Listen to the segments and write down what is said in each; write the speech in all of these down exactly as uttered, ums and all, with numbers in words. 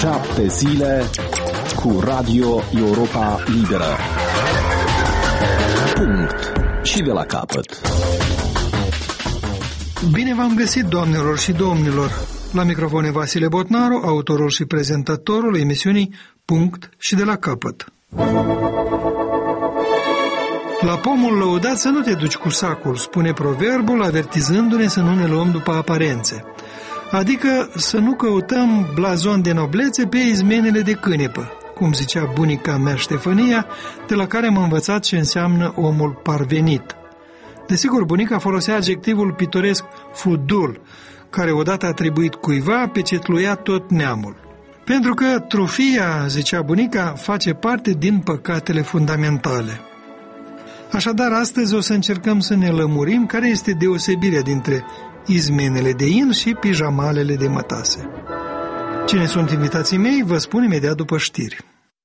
Șapte zile cu Radio Europa Liberă. Punct. Și de la capăt. Bine v-am găsit, doamnelor și domnilor. La microfon Vasile Botnaru, autorul și prezentatorul emisiunii Punct și de la capăt. La pomul lăudat să nu te duci cu sacul, spune proverbul, avertizându-ne să nu ne luăm după aparențe. Adică să nu căutăm blazon de noblețe pe izmenele de cânepă, cum zicea bunica mea Ștefania, de la care am învățat ce înseamnă omul parvenit. Desigur, bunica folosea adjectivul pitoresc fudul, care odată atribuit cuiva pecetluia tot neamul. Pentru că trufia, zicea bunica, face parte din păcatele fundamentale. Așadar, astăzi o să încercăm să ne lămurim care este deosebirea dintre izmenele de in și pijamalele de mătase. Cine sunt invitații mei, vă spun imediat după știri.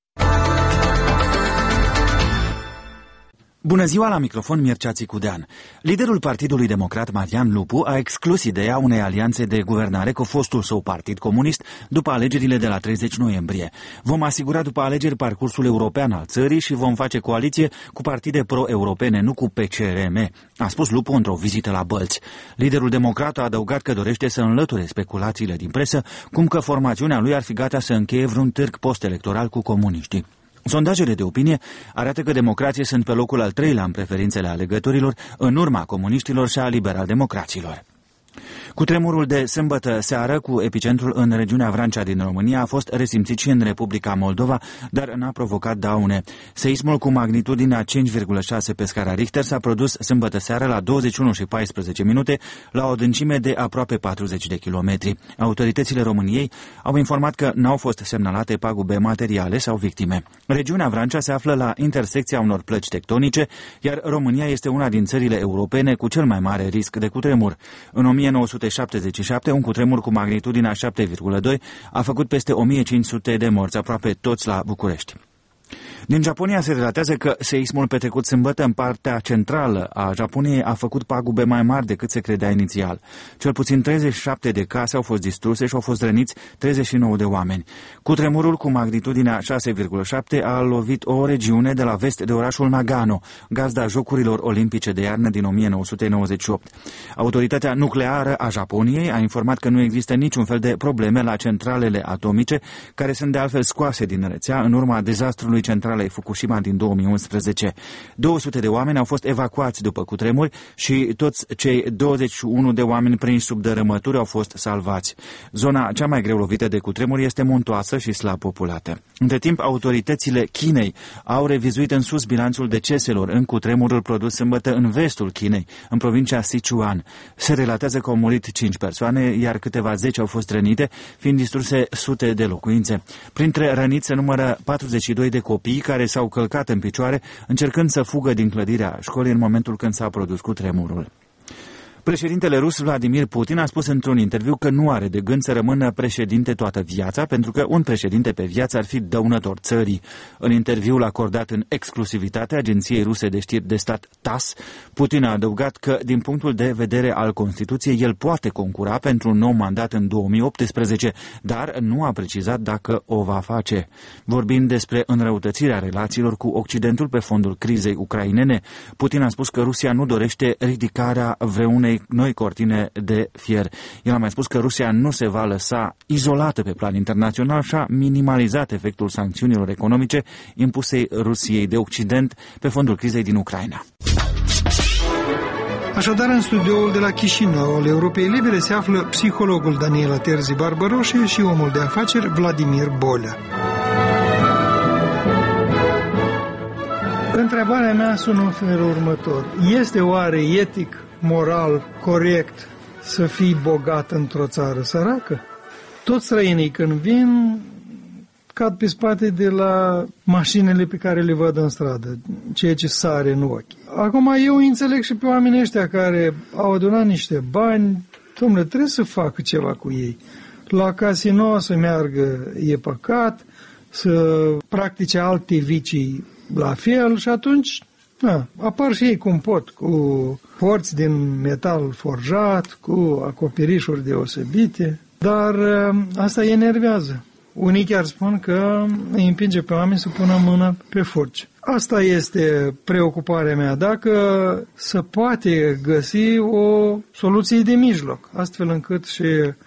Bună ziua, la microfon Mircea Țicudean. Liderul Partidului Democrat, Marian Lupu, a exclus ideea unei alianțe de guvernare cu fostul său partid comunist după alegerile de la treizeci noiembrie. Vom asigura după alegeri parcursul european al țării și vom face coaliție cu partide pro-europene, nu cu P C R M, a spus Lupu într-o vizită la Bălți. Liderul democrat a adăugat că dorește să înlăture speculațiile din presă, cum că formațiunea lui ar fi gata să încheie vreun târg post-electoral cu comuniștii. Sondajele de opinie arată că democrații sunt pe locul al treilea în preferințele alegătorilor, în urma comuniștilor și a liberal-democraților. Cutremurul de sâmbătă seară, cu epicentrul în regiunea Vrancea din România, a fost resimțit și în Republica Moldova, dar n-a provocat daune. Seismul cu magnitudinea cinci virgulă șase pe scara Richter s-a produs sâmbătă seară la douăzeci și unu și paisprezece minute, la o adâncime de aproape patruzeci de kilometri. Autoritățile României au informat că n-au fost semnalate pagube materiale sau victime. Regiunea Vrancea se află la intersecția unor plăci tectonice, iar România este una din țările europene cu cel mai mare risc de cutremur. În o mie nouă sute șaptezeci și șapte, un cutremur cu magnitudinea șapte virgulă doi a făcut peste o mie cinci sute de morți, aproape toți la București. Din Japonia se relatează că seismul petrecut sâmbătă în partea centrală a Japoniei a făcut pagube mai mari decât se credea inițial. Cel puțin treizeci și șapte de case au fost distruse și au fost răniți treizeci și nouă de oameni. Cutremurul cu magnitudinea șase virgulă șapte a lovit o regiune de la vest de orașul Nagano, gazda Jocurilor Olimpice de iarnă din o mie nouă sute nouăzeci și opt. Autoritatea nucleară a Japoniei a informat că nu există niciun fel de probleme la centralele atomice, care sunt de altfel scoase din rețea în urma dezastrului central Fukushima din două mii unsprezece. două sute de oameni au fost evacuați după cutremuri și toți cei douăzeci și unu de oameni prinși sub dărâmături au fost salvați. Zona cea mai greu lovită de cutremuri este muntoasă și slab populată. Între timp, autoritățile Chinei au revizuit în sus bilanțul deceselor în cutremurul produs sâmbătă în vestul Chinei, în provincia Sichuan. Se relatează că au murit cinci persoane, iar câteva zeci au fost rănite, fiind distruse sute de locuințe. Printre răniți se numără patruzeci și doi de copii care s-au călcat în picioare încercând să fugă din clădirea școlii în momentul când s-a produs cutremurul. Președintele rus Vladimir Putin a spus într-un interviu că nu are de gând să rămână președinte toată viața, pentru că un președinte pe viață ar fi dăunător țării. În interviul acordat în exclusivitate agenției ruse de știri de stat T A S S, Putin a adăugat că, din punctul de vedere al Constituției, el poate concura pentru un nou mandat în două mii optsprezece, dar nu a precizat dacă o va face. Vorbind despre înrăutățirea relațiilor cu Occidentul pe fondul crizei ucrainene, Putin a spus că Rusia nu dorește ridicarea vreunei noi cortine de fier. El a mai spus că Rusia nu se va lăsa izolată pe plan internațional și a minimalizat efectul sancțiunilor economice impuse Rusiei de Occident pe fondul crizei din Ucraina. Așadar, în studioul de la Chișinău al Europei Libere se află psihologul Daniela Terzi Barbaroșe și omul de afaceri Vladimir Bolea. Întrebarea mea sună în felul următor. Este oare etic, moral, corect să fii bogat într-o țară săracă? Toți străinii când vin cad pe spate de la mașinile pe care le văd în stradă, ceea ce sare în ochi. Acum eu înțeleg și pe oamenii ăștia care au adunat niște bani, dom'le, trebuie să facă ceva cu ei. La casino să meargă e păcat, să practice alte vicii la fel și atunci da, apar și ei cum pot, cu porți din metal forjat, cu acoperișuri deosebite, dar asta îi enervează. Unii chiar spun că îi împinge pe oameni să pună mâna pe furci. Asta este preocuparea mea, dacă se poate găsi o soluție de mijloc, astfel încât și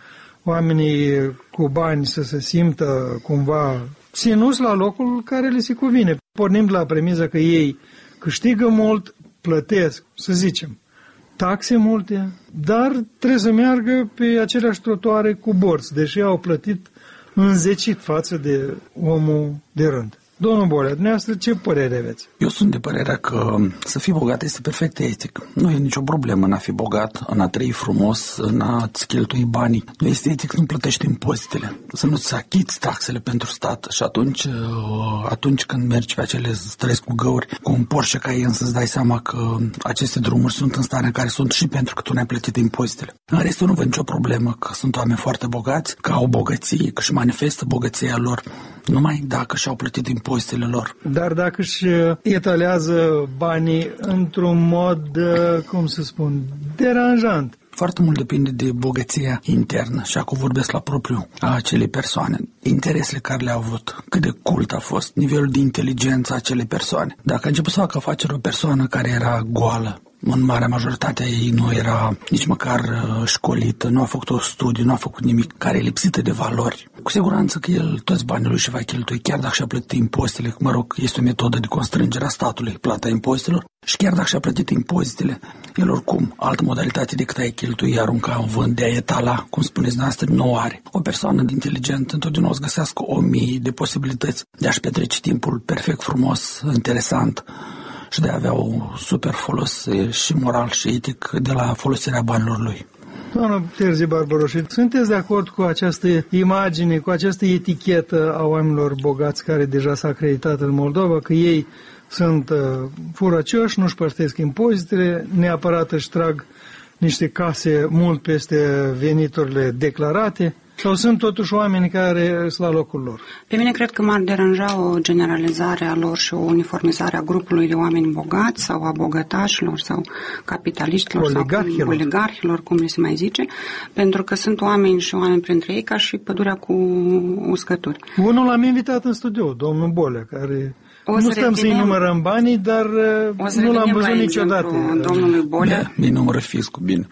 oamenii cu bani să se simtă cumva ținuți la locul care le se cuvine. Pornim de la premiza că ei câștigă mult, plătesc, să zicem, taxe multe, dar trebuie să meargă pe aceleași trotuare cu borți, deși au plătit înzecit față de omul de rând. Domnul Bolea, dumneavoastră ce părere aveți? Eu sunt de părerea că să fii bogat este perfect etic. Nu e nicio problemă în a fi bogat, în a trăi frumos, în a-ți cheltui banii. Nu este etic să nu plătești impozitele, să nu-ți achiți taxele pentru stat. Și atunci, atunci când mergi pe acele străzi cu găuri, cu un Porsche Cayenne, să-ți dai seama că aceste drumuri sunt în starea în care sunt și pentru că tu ne-ai plătit impozitele. În rest, eu nu văd nicio problemă că sunt oameni foarte bogați, că au bogăție, că își manifestă bogăția lor, numai dacă și-au plătit impozitele lor. Dar dacă își etalează banii într-un mod, cum să spun, deranjant. Foarte mult depinde de bogăția internă și acum vorbesc la propriu a acelei persoane. Interesele care le-au avut, cât de cult a fost, nivelul de inteligență a acelei persoane. Dacă a început să facă afaceri o persoană care era goală, în marea majoritate a ei nu era nici măcar uh, școlită, nu a făcut o studiu, nu a făcut nimic, care e lipsită de valori. Cu siguranță că el toți banii lui și va cheltui, chiar dacă și-a plătit impozitele, mă rog, este o metodă de constrângere a statului, plata impozitelor, și chiar dacă și-a plătit impozitele, el oricum, altă modalitate decât a-i cheltui, arunca în vânt, de a etala, cum spuneți noastră, nu are. O persoană de inteligentă întotdeauna o să găsească o mie de posibilități de a-și petrece timpul perfect frumos, interesant, și de a avea un super folos și moral și etic de la folosirea banilor lui. Doamna Terzi Barbaroși, sunteți de acord cu această imagine, cu această etichetă a oamenilor bogați care deja s-a acreditat în Moldova, că ei sunt uh, furăcioși, nu-și plătesc impozitele, neapărat își trag niște case mult peste veniturile declarate? Sau sunt totuși oameni care sunt la locul lor? Pe mine cred că m-ar deranja o generalizare a lor și o uniformizare a grupului de oameni bogați sau a bogătașilor sau capitaliștilor oligarhilor. sau oligarhilor, cum le se mai zice, pentru că sunt oameni și oameni printre ei ca și pădurea cu uscături. Unul l-am invitat în studio, domnul Bolea, care... O nu stăm să-i numărăm banii, dar nu l-am văzut niciodată. Domnului Bolea. Mi numără fiscul, bine.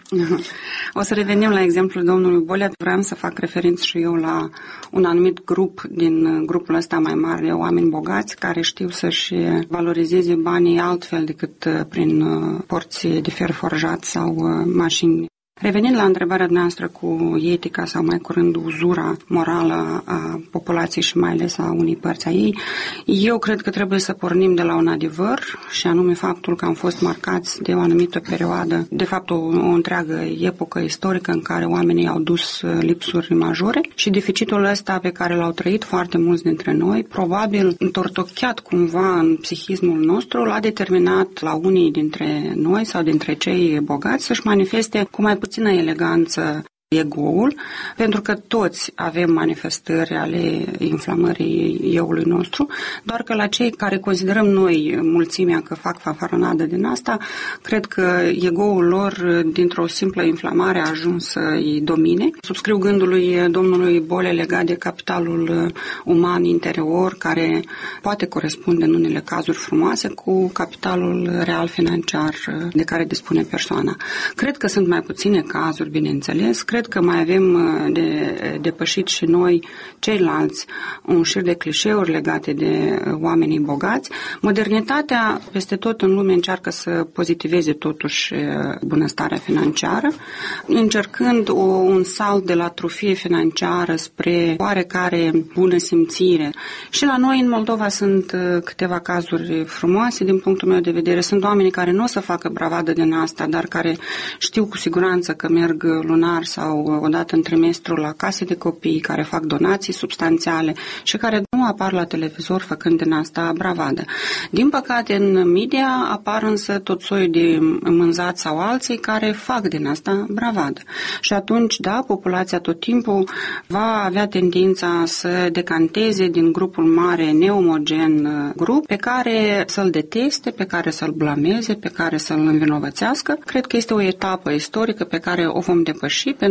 O să revenim la exemplul domnului Bolea. Vreau să fac referință și eu la un anumit grup din grupul ăsta mai mare de oameni bogați care știu să-și valorizeze banii altfel decât prin porți de fer forjat sau mașini. Revenind la întrebarea noastră cu etica sau mai curând uzura morală a populației și mai ales a unei părți a ei, eu cred că trebuie să pornim de la un adevăr și anume faptul că am fost marcați de o anumită perioadă, de fapt o, o întreagă epocă istorică în care oamenii au dus lipsuri majore și deficitul ăsta pe care l-au trăit foarte mulți dintre noi, probabil întortocheat cumva în psihismul nostru, l-a determinat la unii dintre noi sau dintre cei bogați să-și manifeste cu mai puțină eleganță ego-ul, pentru că toți avem manifestări ale inflamării eu-ului nostru, doar că la cei care considerăm noi mulțimea că fac fanfaronadă din asta, cred că ego-ul lor, dintr-o simplă inflamare, a ajuns să-i domine. Subscriu gândului domnului Bolea legat de capitalul uman interior, care poate corespunde în unele cazuri frumoase cu capitalul real financiar de care dispune persoana. Cred că sunt mai puține cazuri, bineînțeles, cred că mai avem de depășit și noi ceilalți un șir de clișeuri legate de oamenii bogați. Modernitatea peste tot în lume încearcă să pozitiveze totuși bunăstarea financiară, încercând o, un salt de la trufie financiară spre oarecare bună simțire. Și la noi în Moldova sunt câteva cazuri frumoase din punctul meu de vedere. Sunt oameni care nu o să facă bravadă din asta, dar care știu cu siguranță că merg lunar sau o dată în trimestru la case de copii, care fac donații substanțiale și care nu apar la televizor făcând din asta bravadă. Din păcate, în media apar însă tot soiul de mânzați sau alții care fac din asta bravadă. Și atunci, da, populația tot timpul va avea tendința să decanteze din grupul mare, neomogen grup, pe care să-l deteste, pe care să-l blameze, pe care să-l învinovățească. Cred că este o etapă istorică pe care o vom depăși, pentru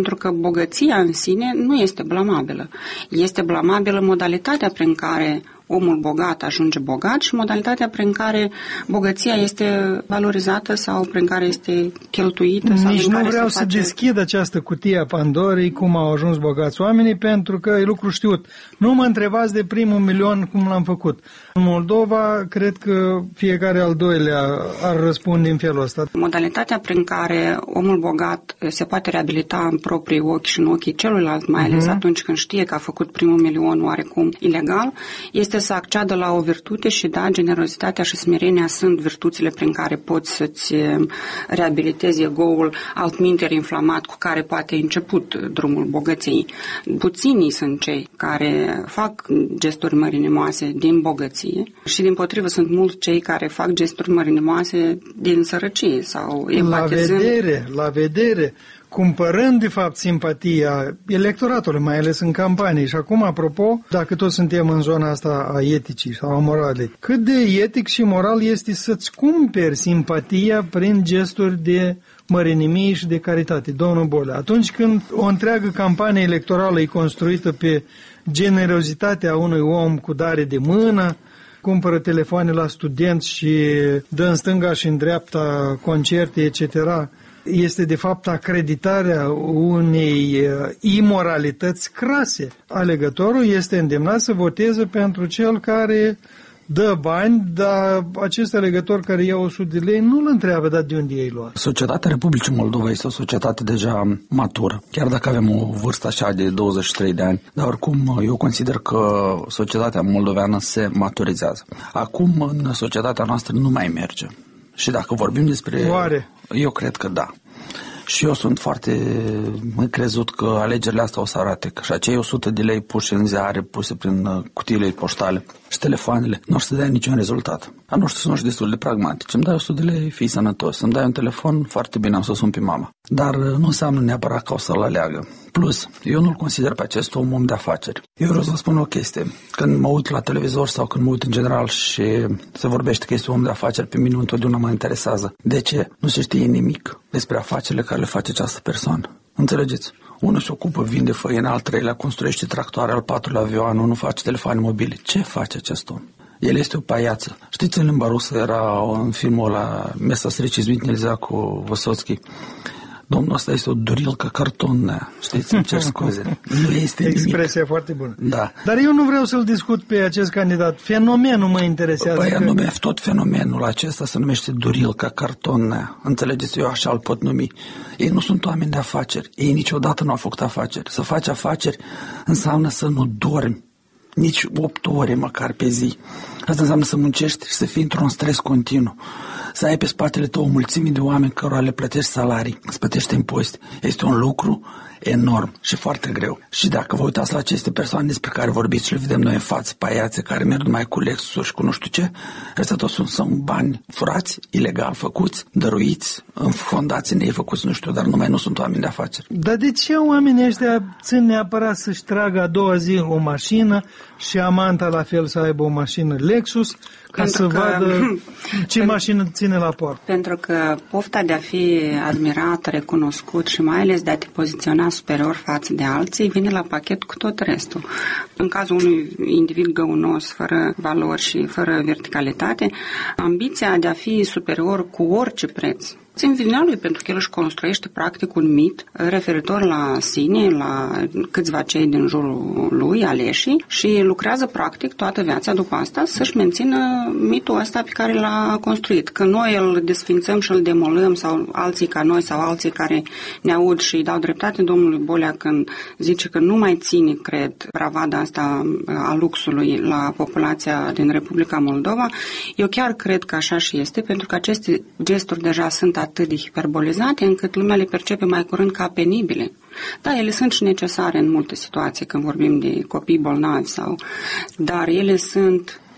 pentru că bogăția în sine nu este blamabilă. Este blamabilă modalitatea prin care omul bogat ajunge bogat și modalitatea prin care bogăția este valorizată sau prin care este cheltuită. Sau Nici nu vreau face... să deschid această cutie a Pandorei, cum au ajuns bogați oamenii, pentru că e lucru știut. Nu mă întrebați de primul milion cum l-am făcut. În Moldova, cred că fiecare al doilea ar răspunde în felul ăsta. Modalitatea prin care omul bogat se poate reabilita în proprii ochi și în ochii celuilalt, mai ales uh-huh. atunci când știe că a făcut primul milion oarecum ilegal, este să acceadă la o virtute și da, generozitatea și smerenia sunt virtuțile prin care poți să-ți reabilitezi ego-ul altminteri inflamat cu care poate început drumul bogăției. Puținii sunt cei care fac gesturi mărinimoase din bogăție și dimpotrivă sunt mulți cei care fac gesturi mărinimoase din sărăcie sau empatizând. La vedere, la vedere. Cumpărând, de fapt, simpatia electoratului, mai ales în campanii. Și acum, apropo, dacă toți suntem în zona asta a eticii sau a moralei, cât de etic și moral este să-ți cumperi simpatia prin gesturi de mărinimie și de caritate, domnul Bolea? Atunci când o întreagă campanie electorală e construită pe generozitatea unui om cu dare de mână, cumpără telefoane la studenți și dă în stânga și în dreapta concerte, et cetera, este de fapt acreditarea unei imoralități crase. Alegătorul este îndemnat să voteze pentru cel care dă bani, dar acest alegător care ia o sută de lei nu-l întreabă, dar de unde ei lua. Societatea Republicii Moldova este o societate deja matură, chiar dacă avem o vârstă așa de douăzeci și trei de ani, dar oricum eu consider că societatea moldoveană se maturizează. Acum în societatea noastră nu mai merge. Și dacă vorbim despre... Oare? Eu cred că da. Și eu sunt foarte încrezut că alegerile astea o să arate că și acei o sută de lei puși în ziare, puse prin cutiile poștale și telefoanele, nu o să dea niciun rezultat. Dar nu știu, sunt și destul de pragmatici. Îmi dai o sută de lei, fii sănătos. Îmi dai un telefon, foarte bine, am să sun pe mama. Dar nu înseamnă neapărat că o să-l aleagă. Plus, eu nu-l consider pe acest om om de afaceri. Eu vreau să spun o chestie. Când mă uit la televizor sau când mă uit în general și se vorbește că este un om de afaceri, pe mine întotdeauna mă interesează. De ce? Nu se știe nimic despre afacerile care le face această persoană. Înțelegeți? Unul se ocupă, vinde făină, al treilea construiește tractoare, al patrulea avion, unul face telefoane mobile. Ce face acest om? El este o paiață. Știți, în limba rusă era în filmul ăla Mesta встречи извинить нельзя cu Vysotski. Domnul ăsta este o durilcă cartonă. Știți, îmi cer scuze. Nu este nimic. Expresia foarte bună. Da. Dar eu nu vreau să-l discut pe acest candidat. Fenomenul mă interesează. Păi, că... anume, tot fenomenul acesta se numește durilcă cartonă. Înțelegeți, eu așa îl pot numi. Ei nu sunt oameni de afaceri. Ei niciodată nu au făcut afaceri. Să faci afaceri înseamnă să nu dormi nici opt ore măcar pe zi. Asta înseamnă să muncești și să fii într-un stres continuu. Să ai pe spatele tău o mulțime de oameni cărora le plătești salarii, îți plătești impozite. Este un lucru enorm și foarte greu. Și dacă vă uitați la aceste persoane despre care vorbiți și le vedem noi în față, paiațe care merg numai cu Lexus și cu nu știu ce, ăstea toți sunt, sunt bani furați, ilegal făcuți, dăruiți, în fondații nei făcuți, nu știu, dar numai nu sunt oameni de afaceri. Dar de ce oamenii ăștia țin neapărat să-și tragă a doua zi o mașină și amanta la fel să aibă o mașină Lexus, ca pentru să că, vadă ce mașină ține la port? Pentru că pofta de a fi admirat, recunoscut și mai ales de a te poziționa superior față de alții vine la pachet cu tot restul. În cazul unui individ găunos, fără valori și fără verticalitate, ambiția de a fi superior cu orice preț țin vina lui, pentru că el își construiește practic un mit referitor la sine, la câțiva cei din jurul lui, aleșii, și lucrează practic toată viața după asta să-și mențină mitul ăsta pe care l-a construit. Când noi îl desfințăm și îl demolăm, sau alții ca noi sau alții care ne aud și îi dau dreptate domnului Bolea când zice că nu mai ține, cred, bravada asta a luxului la populația din Republica Moldova, eu chiar cred că așa și este, pentru că aceste gesturi deja sunt atât de hiperbolizate încât lumea le percepe mai curând ca penibile. Da, ele sunt și necesare în multe situații când vorbim de copii bolnavi, sau, dar ele sunt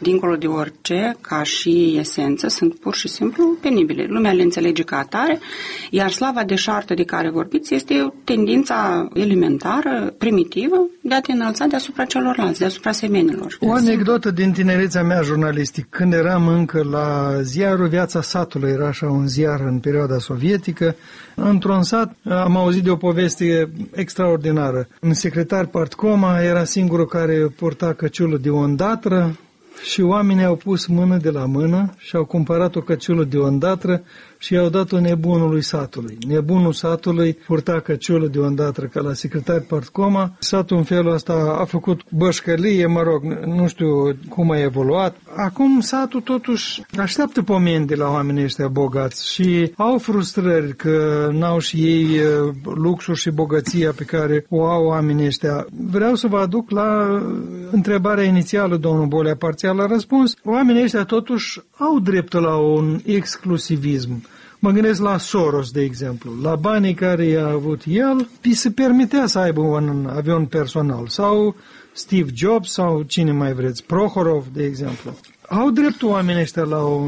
dincolo de orice, ca și esență, sunt pur și simplu penibile. Lumea le înțelege ca atare, iar slava deșartă de care vorbiți este tendința elementară, primitivă, de a te înălța deasupra celorlalți, deasupra semenilor. O anecdotă din tinerețea mea jurnalistic. Când eram încă la ziarul Viața Satului, era așa un ziar în perioada sovietică, într-un sat am auzit de o poveste extraordinară. Un secretar partcoma era singurul care purta căciulă de o îndatră și oamenii au pus mână de la mână și au cumpărat o căciulă de o îndatră și i-au dat-o nebunului satului. Nebunul satului purta căciulă de o îndatră ca la secretar partcoma. Satul în felul ăsta a făcut bășcălie, mă rog, nu știu cum a evoluat. Acum satul totuși așteaptă pomeni de la oamenii ăștia bogați și au frustrări că n-au și ei luxul și bogăția pe care o au oamenii ăștia. Vreau să vă aduc la întrebarea inițială, domnul Bolea, parțial a răspuns. Oamenii ăștia totuși au dreptul la un exclusivism. Mă gândesc la Soros, de exemplu. La banii care i-a avut el, îi se permitea să aibă un avion personal. Sau Steve Jobs, sau cine mai vreți, Prohorov, de exemplu. Au dreptul oamenii ăștia la o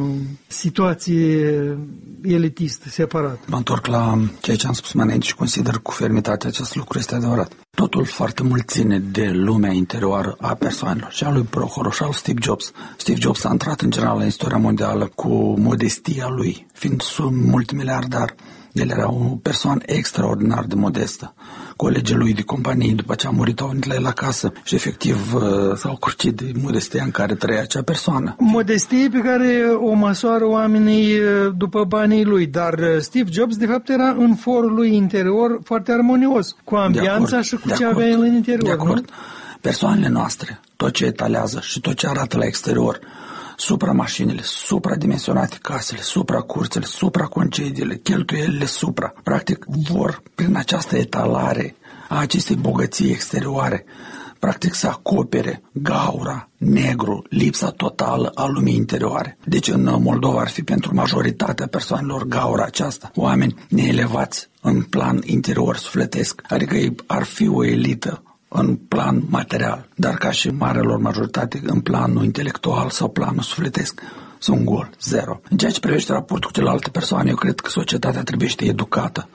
situație elitistă, separată. Mă întorc la ceea ce am spus mai înainte și consider cu fermitate acest lucru este adevărat. Totul foarte mult ține de lumea interioară a persoanelor, și a lui Prohorov, și a lui Steve Jobs. Steve Jobs a intrat în general în istoria mondială cu modestia lui, fiind sub multimiliardar. El era o persoană extraordinar de modestă. Colegii lui de companie, după ce a murit, au venit la el acasă și efectiv s-au curcit de modestia în care trăia acea persoană. Modestie pe care o măsoară oamenii după banii lui, dar Steve Jobs de fapt era în forul lui interior foarte armonios, cu ambianța și cu ce avea el în interior. De acord. Nu? Persoanele noastre, tot ce etalează și tot ce arată la exterior, supra-mașinile, supradimensionate casele, supra-curțele, supra-concediile, cheltuielile supra. Practic vor, prin această etalare a acestei bogății exterioare, practic să acopere gaura, negru, lipsa totală a lumii interioare. Deci în Moldova ar fi pentru majoritatea persoanelor gaura aceasta, oameni neelevați în plan interior sufletesc, adică ei ar fi o elită în plan material, dar ca și marelor majoritate în planul intelectual sau planul sufletesc sunt gol, zero. În ceea ce privește raportul cu celelalte persoane, eu cred că societatea trebuie să fie educată.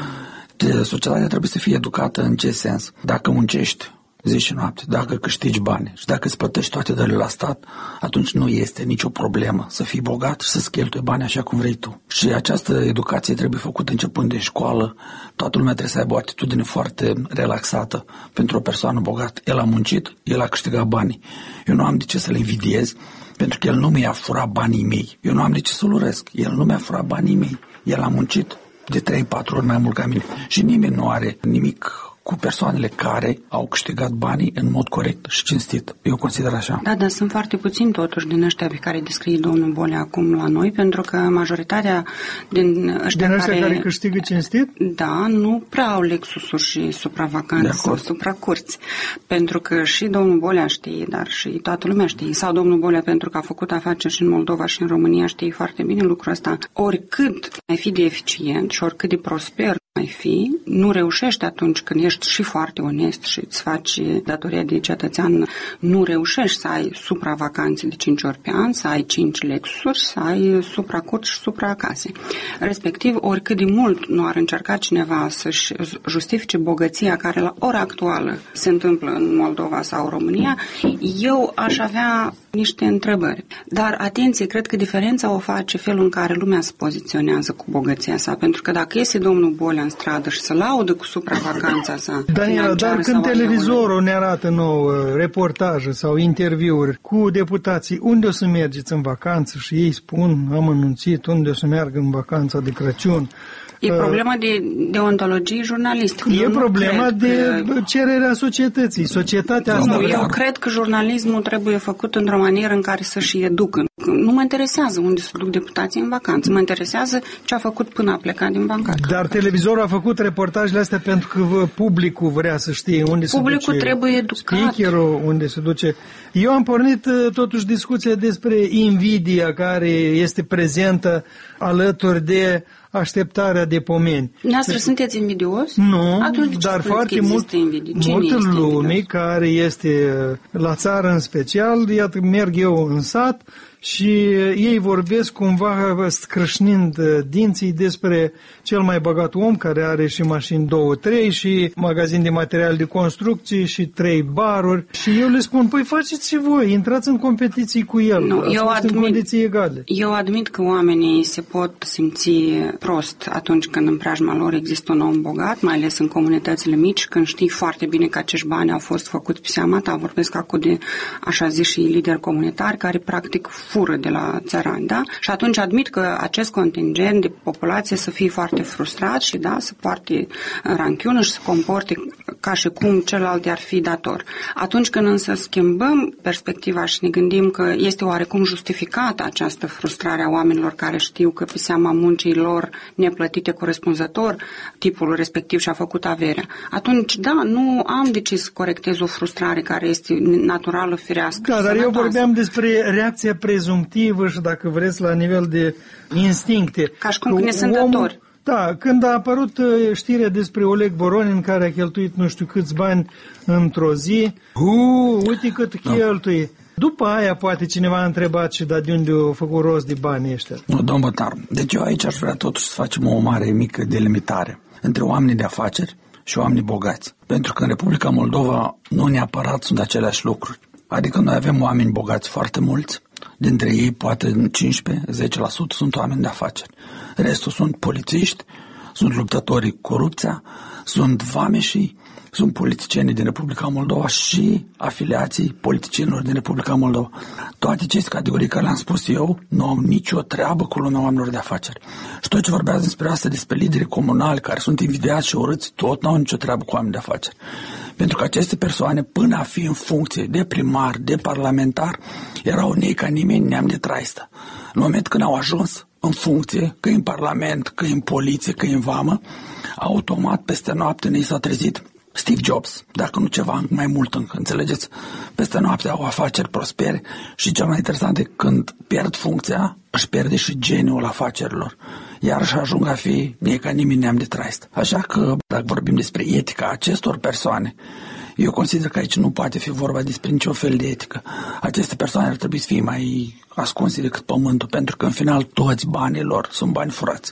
Societatea trebuie să fie educată în ce sens? Dacă muncești zi și noapte, dacă câștigi bani și dacă îți plătești toate dările la stat, atunci nu este nicio problemă să fii bogat și să-ți cheltui bani așa cum vrei tu. Și această educație trebuie făcută începând de școală. Toată lumea trebuie să aibă o atitudine foarte relaxată pentru o persoană bogată. El a muncit, el a câștigat banii. Eu nu am de ce să-l invidiez, pentru că el nu mi-a furat banii mei. Eu nu am de ce să-l urăsc. El nu mi-a furat banii mei. El a muncit de trei patru ori mai mult ca mine. Și nimeni nu are nimic cu persoanele care au câștigat banii în mod corect și cinstit. Eu consider așa. Da, dar sunt foarte puțini totuși din ăștia pe care descrie domnul Bolea acum la noi, pentru că majoritatea din ăștia, din ăștia care, care câștigă cinstit? Da, nu prea au lexusuri și supravacanțe sau supracurți. Pentru că și domnul Bolea știe, dar și toată lumea știe, sau domnul Bolea pentru că a făcut afaceri și în Moldova și în România știe foarte bine lucrul ăsta. Oricât ai fi de eficient și oricât de prosper mai fi, nu reușești atunci când ești și foarte onest și îți faci datoria de cetățean, nu reușești să ai supravacanțe de cinci ori pe an, să ai cinci lexuri, să ai supracurți și supraacase. Respectiv, oricât de mult nu ar încerca cineva să-și justifice bogăția care la ora actuală se întâmplă în Moldova sau România, eu aș avea niște întrebări. Dar, atenție, cred că diferența o face felul în care lumea se poziționează cu bogăția sa, pentru că dacă iese domnul Bolea în stradă și se laudă cu supravacanța sa Daniela, dar când televizorul ne arată nou reportaje sau interviuri cu deputații, unde o să mergeți în vacanță și ei spun, am anunțit unde o să meargă în vacanța de Crăciun. E problema de deontologie jurnalistică. E problema de că... cererea societății. Societatea asta... Nu, eu cred că jurnalismul trebuie făcut într-o manieră în care să-și educă. Nu mă interesează unde se duc deputații în vacanță. Mă interesează ce a făcut până a plecat din vacanță. Dar televizorul a făcut reportajele astea pentru că publicul vrea să știe unde publicul se duce. Publicul trebuie educat. Speakerul, unde se duce. Eu am pornit totuși discuția despre invidia care este prezentă alături de așteptarea de pomeni. Noastră deci, sunteți invidios? Nu, atunci dar foarte mult, multă lume care este la țară în special, iată, merg eu în sat și ei vorbesc cumva scrâșnind dinții despre cel mai bogat om care are și mașini două, trei și magazin de material de construcții și trei baruri și eu le spun, păi faceți și voi, intrați în competiții cu el, nu, eu admit, în condiții egale. Eu admit că oamenii se pot simți prost atunci când în preajma lor există un om bogat, mai ales în comunitățile mici, când știi foarte bine că acești bani au fost făcuți pe seama ta, vorbesc acum de așa zis și lideri comunitari care practic fură de la țărani, da? Și atunci admit că acest contingent de populație să fie foarte frustrat și da, să poarte ranchiună și să comporte ca și cum celălalt ar fi dator. Atunci când însă schimbăm perspectiva și ne gândim că este oarecum justificată această frustrare a oamenilor care știu că pe seama muncii lor neplătite corespunzător tipul respectiv și-a făcut averea, atunci da, nu am de ce să corectez o frustrare care este naturală, firească. Da, dar eu vorbeam despre reacția prezumtivă și dacă vreți la nivel de instincte. Ca și cum că ne sunt datori. Da, când a apărut știrea despre Oleg Voronin care a cheltuit nu știu câți bani într-o zi, uu, uite cât cheltuie. După aia poate cineva a întrebat și da, de unde au făcut rost de banii ăștia. Nu, domn Bătar, deci eu aici aș vrea totuși să facem o mare mică delimitare între oamenii de afaceri și oamenii bogați. Pentru că în Republica Moldova nu neapărat sunt aceleași lucruri. Adică noi avem oameni bogați foarte mulți, dintre ei poate cincisprezece la zece la sută sunt oameni de afaceri. Restul sunt polițiști, sunt luptătorii cu corupția, sunt vameșii, sunt politicienii din Republica Moldova și afiliații politicienilor din Republica Moldova. Toate aceste categorii care le-am spus eu nu au nicio treabă cu lumea oamenilor de afaceri. Și tot ce vorbeați despre asta, despre liderii comunali care sunt invidiați și urâți, tot nu au nicio treabă cu oameni de afaceri. Pentru că aceste persoane, până a fi în funcție de primar, de parlamentar, erau nei ca nimeni, neam de traistă. În moment când au ajuns în funcție, că în parlament, că în poliție, că în vamă, automat peste noapte ne s-a trezit Steve Jobs, dacă nu ceva mai mult încă, înțelegeți? Peste noapte au afaceri prospere și cel mai interesant e când pierd funcția, își pierde și geniul afacerilor. Iar își ajung a fi nie ca nimeni neam de traist. Așa că, dacă vorbim despre etica acestor persoane, eu consider că aici nu poate fi vorba despre niciun fel de etică. Aceste persoane ar trebui să fie mai ascunse decât pământul, pentru că în final toți banii lor sunt bani furați.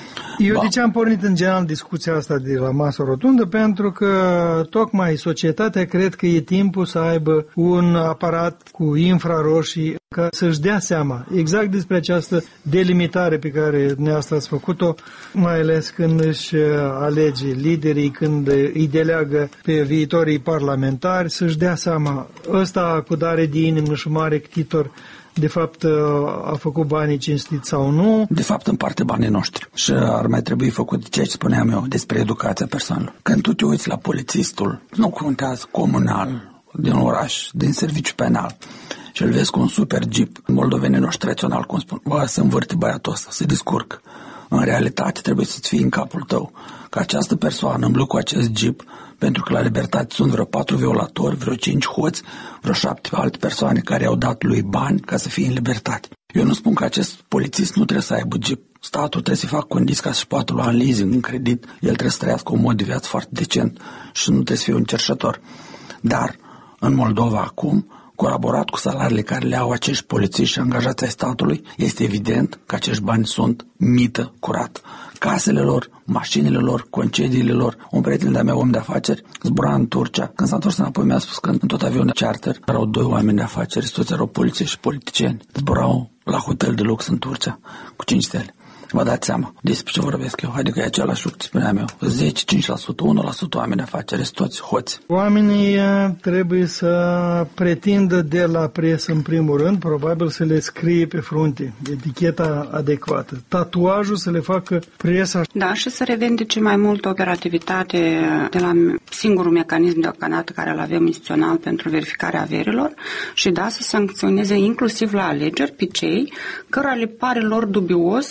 Eu ba. de ce am pornit în general discuția asta de la masă rotundă? Pentru că tocmai societatea cred că e timpul să aibă un aparat cu infraroșii ca să-și dea seama exact despre această delimitare pe care dumneavoastră ați făcut-o, mai ales când își alege liderii, când îi deleagă pe viitorii parlamentari, să-și dea seama ăsta cu dare de inimă și mare ctitor de fapt a făcut banii cinstiți sau nu. De fapt împarte banii noștri și ar mai trebui făcut ceea ce spuneam eu despre educația persoanelor. Când tu te uiți la polițistul, nu contează, comunal, din oraș, din serviciu penal, și îl vezi cu un super jeep, moldovenii noștri tradițional, cum spun, bă, să învârte băiatul ăsta, se descurcă. În realitate trebuie să-ți fie în capul tău că această persoană îmblă cu acest jeep, pentru că la Libertate sunt vreo patru violatori, vreo cinci hoți, vreo șapte alte persoane care au dat lui bani ca să fie în libertate. Eu nu spun că acest polițist nu trebuie să aibă jeep. Statul trebuie să facă condiții ca să-și poată lua în leasing, în credit. El trebuie să trăiască un mod de viață foarte decent și nu trebuie să fie un cerșător. Dar în Moldova acum, colaborat cu salariile care le au acești polițiști și angajați ai statului, este evident că acești bani sunt mită curat. Casele lor, mașinile lor, concediile lor. Un prieten de-a meu, om de afaceri, zbura în Turcia. Când s-a întors înapoi, mi-a spus că în tot avionul charter erau doi oameni de afaceri, toți erau poliție și politicieni. Zburau la hotel de lux în Turcia cu cinci stele. Vă dați seama despre ce vorbesc eu, adică e același lucru, spuneam eu, zece cinci la sută, unu la sută oameni de afaceri, toți hoți. Oamenii trebuie să pretindă de la presă, în primul rând, probabil să le scrie pe frunte eticheta adecvată. Tatuajul să le facă presa. Da, și să revendece mai mult operativitate de la singurul mecanism deocamdată care îl avem instituțional pentru verificarea averilor și da, să sancționeze inclusiv la alegeri pe cei cărora le pare lor dubios afacerea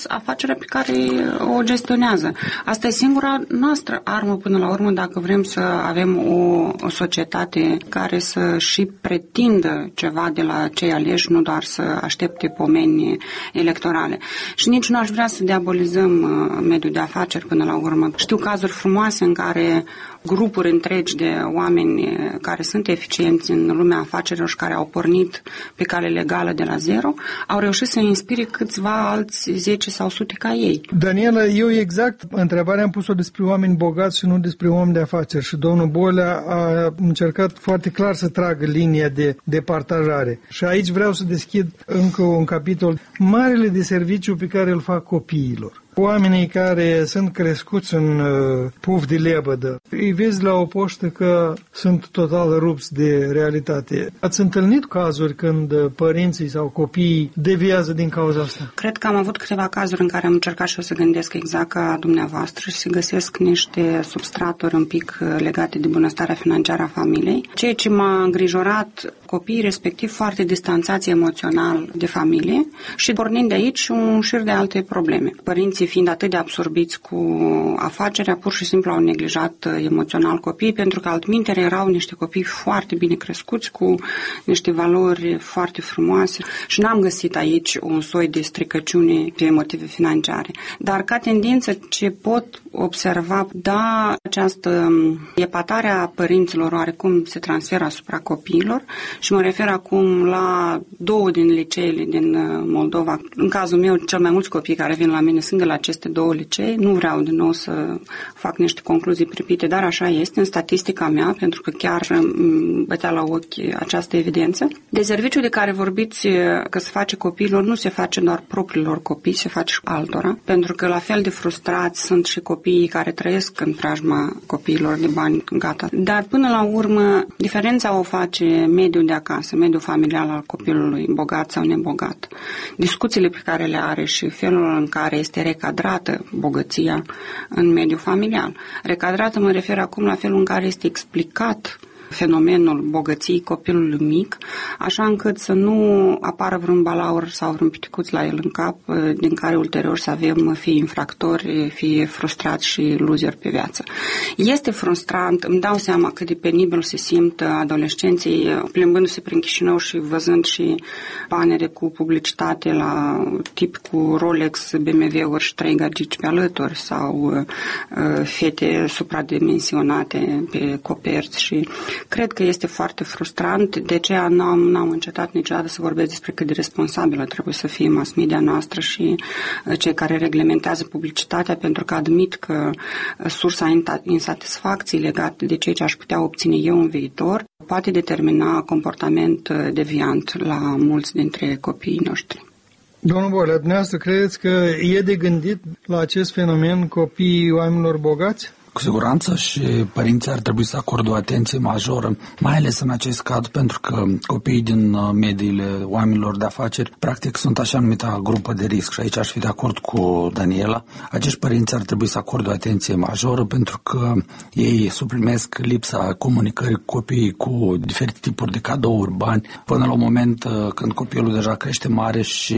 afacere pe care o gestionează. Asta e singura noastră armă până la urmă dacă vrem să avem o, o societate care să și pretindă ceva de la cei aleși, nu doar să aștepte pomeni electorale. Și nici nu aș vrea să diabolizăm mediul de afaceri până la urmă. Știu cazuri frumoase în care grupuri întregi de oameni care sunt eficienți în lumea afacerilor și care au pornit pe cale legală de la zero, au reușit să inspire câțiva alți zece sau sute ca ei. Daniela, eu exact întrebarea am pus-o despre oameni bogați și nu despre oameni de afaceri și domnul Bolea a încercat foarte clar să tragă linia de, de partajare. Și aici vreau să deschid încă un capitol. Marele de serviciu pe care îl fac copiilor. Oamenii care sunt crescuți în uh, puf de lebădă, îi vezi la o poștă că sunt total rupți de realitate. Ați întâlnit cazuri când părinții sau copiii deviază din cauza asta? Cred că am avut câteva cazuri în care am încercat și eu să gândesc exact ca dumneavoastră și să găsesc niște substraturi un pic legate de bunăstarea financiară a familiei. Ceea ce m-a îngrijorat, copiii respectiv foarte distanțați emoțional de familie și pornind de aici un șir de alte probleme. Părinții fiind atât de absorbiți cu afacerea, pur și simplu au neglijat emoțional copiii, pentru că altminteri erau niște copii foarte bine crescuți, cu niște valori foarte frumoase și n-am găsit aici un soi de stricăciune pe motive financiare. Dar ca tendință ce pot observa, da, această epatare a părinților oarecum se transferă asupra copiilor și mă refer acum la două din liceele din Moldova. În cazul meu, cel mai mulți copii care vin la mine sunt de la aceste două licee. Nu vreau din nou să fac niște concluzii pripite, dar așa este în statistica mea, pentru că chiar bătea la ochi această evidență. De serviciul de care vorbiți că se face copiilor, nu se face doar propriilor copii, se face și altora, pentru că la fel de frustrați sunt și copiii care trăiesc în preajma copiilor de bani gata. Dar până la urmă, diferența o face mediul de acasă, mediul familial al copilului, bogat sau nebogat. Discuțiile pe care le are și felul în care este recadrată bogăția în mediul familial. Recadrată mă refer acum la felul în care este explicat fenomenul bogăției copilului mic, așa încât să nu apară vreun balaur sau vreun piticuț la el în cap, din care ulterior să avem fie infractori, fie frustrați și loseri pe viață. Este frustrant, îmi dau seama cât de penibil se simt adolescenții plimbându-se prin Chișinău și văzând și banere cu publicitate la tip cu Rolex, B M W-uri și trei gagici pe alături sau uh, fete supradimensionate pe coperți și cred că este foarte frustrant, de aceea n-am, n-am încetat niciodată să vorbesc despre cât de responsabilă trebuie să fie mass media noastră și cei care reglementează publicitatea, pentru că admit că sursa insatisfacției legată de ceea ce aș putea obține eu în viitor poate determina comportament deviant la mulți dintre copiii noștri. Domnul Bolea, dumneavoastră credeți că e de gândit la acest fenomen copiii oamenilor bogați? Cu siguranță și părinții ar trebui să acorde o atenție majoră, mai ales în acest caz, pentru că copiii din mediile oamenilor de afaceri practic sunt așa numita grupă de risc și aici aș fi de acord cu Daniela. Acești părinți ar trebui să acorde o atenție majoră pentru că ei suprimesc lipsa comunicării cu copiii cu diferite tipuri de cadouri, bani, până la un moment când copilul deja crește mare și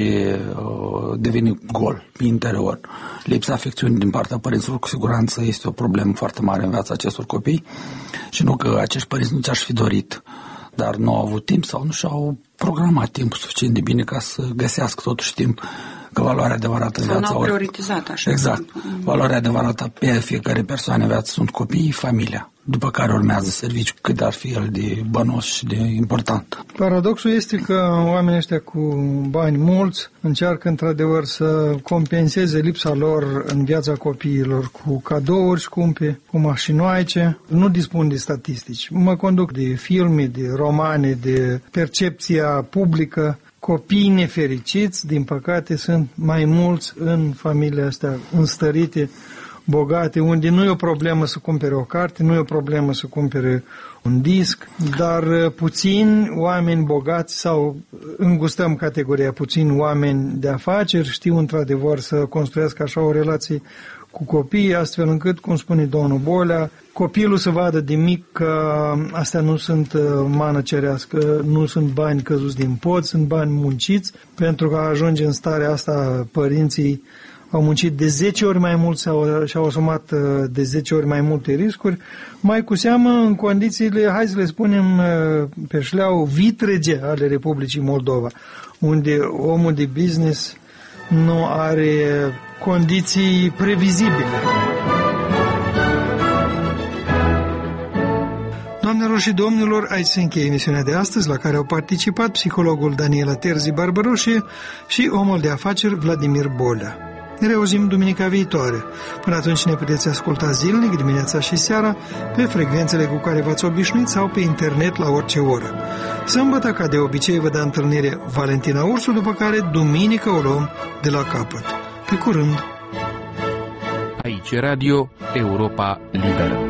uh, devine gol pe interior. Lipsa afecțiunii din partea părinților cu siguranță este o problemă foarte mare în viața acestor copii și nu că acești părinți nu ți-aș fi dorit, dar nu au avut timp sau nu și-au programat timpul suficient de bine ca să găsească totuși timp că valoarea adevărată în viața... Sau n-au prioritizat așa. Exact. Valoarea adevărată pe fiecare persoană în viață sunt copiii, familia, după care urmează serviciu, cât ar fi el de bănos și de important. Paradoxul este că oamenii ăștia cu bani mulți încearcă într-adevăr să compenseze lipsa lor în viața copiilor cu cadouri scumpe, cu mașinoaice. Nu dispun de statistici. Mă conduc de filme, de romane, de percepția publică. Copiii nefericiți, din păcate, sunt mai mulți în familiile astea înstărite, bogate, unde nu e o problemă să cumpere o carte, nu e o problemă să cumpere un disc, dar puțini oameni bogați sau îngustăm categoria, puțini oameni de afaceri știu într-adevăr să construiască așa o relație cu copiii, astfel încât, cum spune domnul Bolea, copilul să vadă de mic că astea nu sunt mană cerească, nu sunt bani căzuți din pod, sunt bani munciți, pentru că ajunge în starea asta părinții au muncit de zece ori mai mult sau și-au asumat de zece ori mai multe riscuri, mai cu seamă în condițiile, hai să le spunem pe șleau, vitrege ale Republicii Moldova, unde omul de business nu are condiții previzibile. Doamnelor și domnilor, aici se încheie emisiunea de astăzi, la care au participat psihologul Daniela Terzi Barbaroșie și omul de afaceri Vladimir Bolea. Ne reauzim duminica viitoare. Până atunci ne puteți asculta zilnic, dimineața și seara, pe frecvențele cu care v-ați obișnuit sau pe internet la orice oră. Sâmbătă, ca de obicei, vă dă întâlnire Valentina Ursu, după care duminică o luăm de la capăt. Pe curând! Aici Radio Europa Liberă.